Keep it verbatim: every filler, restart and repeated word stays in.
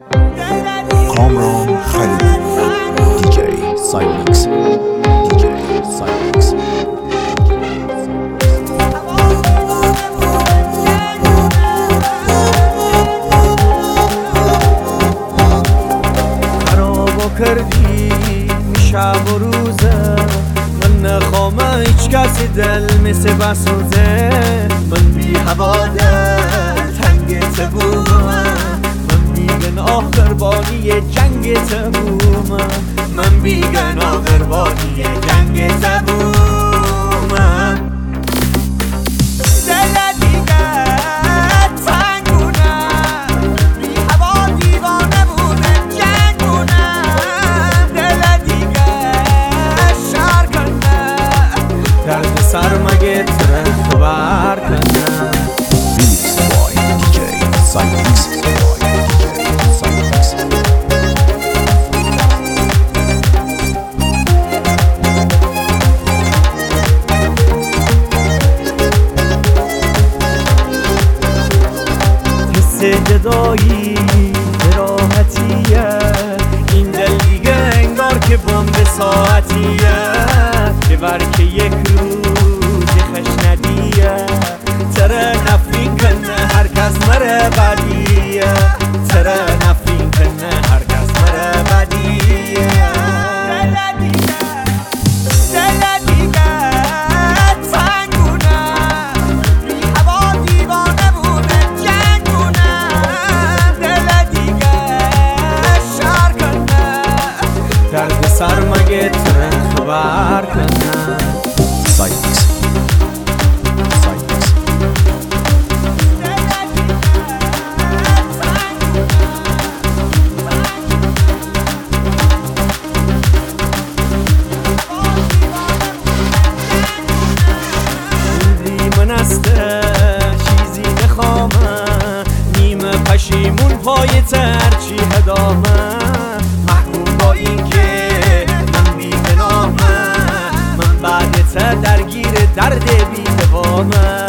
کامران خلیلی دیجی سایمکس دیجی سایمکس خرابو کردی شب و روزه من نخوام هیچ کسی دل مثل بسوزه من بی هواده تنگت بومم من بیگناه قربانی جنگت بومم من بیگناه قربانی جنگت بومم سر مگه ترن خبر کنم ویلیکس بای دیجی سایمکس بای دیجی سایمکس حس جدایی راحتیه این دل دیگه انگار که بمب ساعتیه ببر که یک روز خش ندیه تره نفرین کنه هر کس مره بدیه تره نفرین کنه هر کس مره بدیه دل دیگه دل دیگه تنگونه بی هوا دیوانه بوده جنگونه دل دیگه شر کنه درد سر مگه تره خبر کنه سایمکس سایمکس من استه چیزی نخوامه نیمه پشیمون پای ترچی هدامه محکوم با این که من بیگناهمه من بعد تر درگیر درد بی دوامه